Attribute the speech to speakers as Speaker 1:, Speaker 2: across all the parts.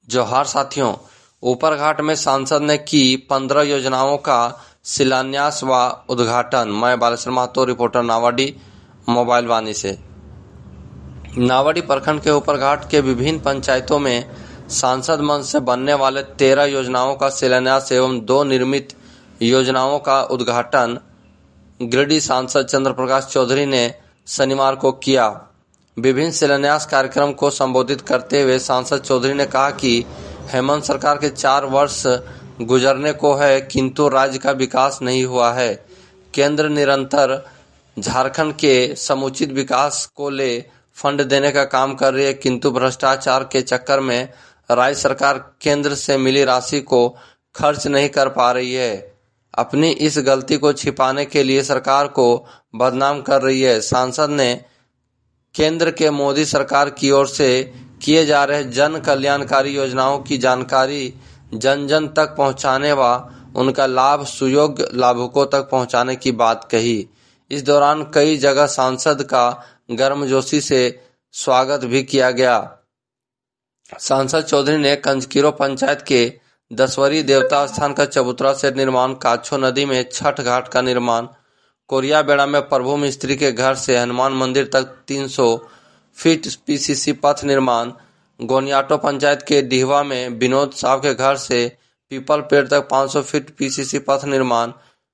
Speaker 1: जोहार साथियों, ऊपरघाट में सांसद ने की 15 योजनाओं का शिलान्यास व उद्घाटन। मैं बालेश्वर महतो, रिपोर्टर नावाडी, मोबाइल वाणी से। नावाडी प्रखंड के ऊपरघाट के विभिन्न पंचायतों में सांसद मंच से बनने वाले 13 योजनाओं का शिलान्यास एवं 2 निर्मित योजनाओं का उद्घाटन गिरिडीह सांसद चंद्र प्रकाश चौधरी ने शनिवार को किया। विभिन्न शिलान्यास कार्यक्रम को संबोधित करते हुए सांसद चौधरी ने कहा कि हेमंत सरकार के 4 वर्ष गुजरने को है, किंतु राज्य का विकास नहीं हुआ है। केंद्र निरंतर झारखंड के समुचित विकास को ले फंड देने का काम कर रही है, किंतु भ्रष्टाचार के चक्कर में राज्य सरकार केंद्र से मिली राशि को खर्च नहीं कर पा रही है। अपनी इस गलती को छिपाने के लिए सरकार को बदनाम कर रही है। सांसद ने केंद्र के मोदी सरकार की ओर से किए जा रहे जन कल्याणकारी योजनाओं की जानकारी जन जन तक पहुंचाने व उनका लाभ सुयोग्य लाभुकों तक पहुंचाने की बात कही। इस दौरान कई जगह सांसद का गर्मजोशी से स्वागत भी किया गया। सांसद चौधरी ने कंजकीरो पंचायत के 10वरी देवता स्थान का चबूतरा सेट निर्माण, काछो नदी में छठ घाट का निर्माण, कोरिया बेड़ा में प्रभु मिस्त्री के घर से हनुमान मंदिर तक 300 फीट पीसीसी पथ निर्माण, गोनियाटो पंचायत के डिहवा में विनोद साहब के घर से पीपल पेड़ तक 500 फीट पीसीसी पथ निर्माण,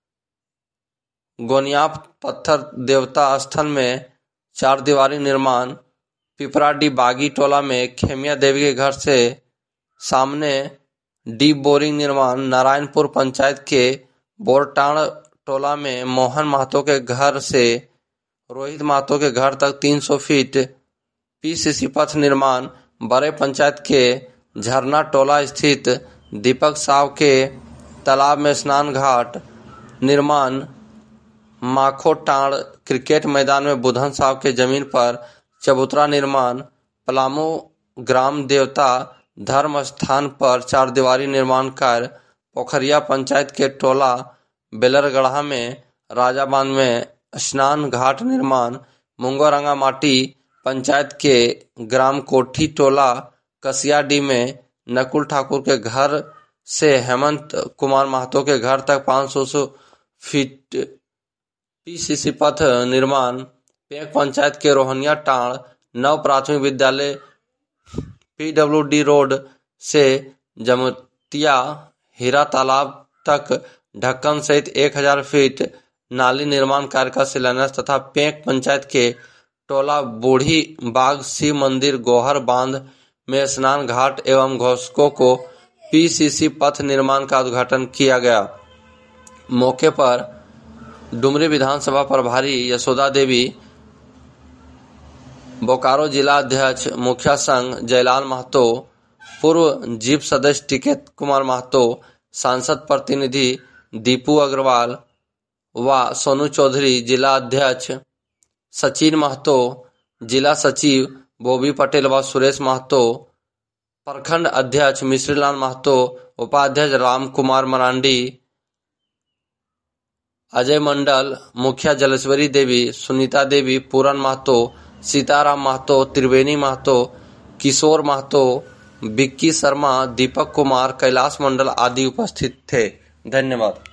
Speaker 1: गोनियाप पत्थर देवता स्थल में 4 दीवारी निर्माण, पिपराडी बागी टोला में खेमिया देवी के घर से सामने डीप बोरिंग निर्माण, नारायणपुर पंचायत के बोरटाण टोला में मोहन महतो के घर से रोहित महतो के घर तक 300 फीट पीसीसी पथ निर्माण, बड़े पंचायत के झरना टोला स्थित दीपक साव के तालाब में स्नान घाट निर्माण, माखोटाण क्रिकेट मैदान में बुधन साहब के जमीन पर चबूतरा निर्माण, पलामू ग्राम देवता धर्म स्थान पर 4 दीवारी निर्माण कार्य, पोखरिया पंचायत के टोला बेलरगढ़ा में राजा बांध में स्नान घाट निर्माण, मुंगोरंगा माटी पंचायत के ग्राम कोठी टोला कसियाडी में नकुल ठाकुर के घर से हेमंत कुमार महतो के घर तक 500 फीट पीसीसी पथ निर्माण, पेंक पंचायत के रोहनिया टाण नव प्राथमिक विद्यालय पीडब्ल्यूडी रोड से जमतिया हीरा तालाब तक ढक्कन सहित 1000 फीट नाली निर्माण कार्य का शिलान्यास तथा पेंक पंचायत के टोला बूढ़ी बाग शिव मंदिर गोहर बांध में स्नान घाट एवं घोषकों को पीसीसी पथ निर्माण का उद्घाटन किया गया। मौके पर डुमरी विधानसभा प्रभारी यशोदा देवी, बोकारो जिला अध्यक्ष मुखिया संघ जयलाल महतो, पूर्व जीप सदस्य टिकेत कुमार महतो, सांसद प्रतिनिधि दीपू अग्रवाल व सोनू चौधरी, जिला अध्यक्ष सचिन महतो, जिला सचिव बॉबी पटेल व सुरेश महतो, प्रखंड अध्यक्ष मिश्रीलाल महतो, उपाध्यक्ष राम कुमार मरांडी, अजय मंडल, मुखिया जलेश्वरी देवी, सुनीता देवी, पूरन महतो, सीताराम महतो, त्रिवेणी महतो, किशोर महतो, विक्की शर्मा, दीपक कुमार, कैलाश मंडल आदि उपस्थित थे। धन्यवाद।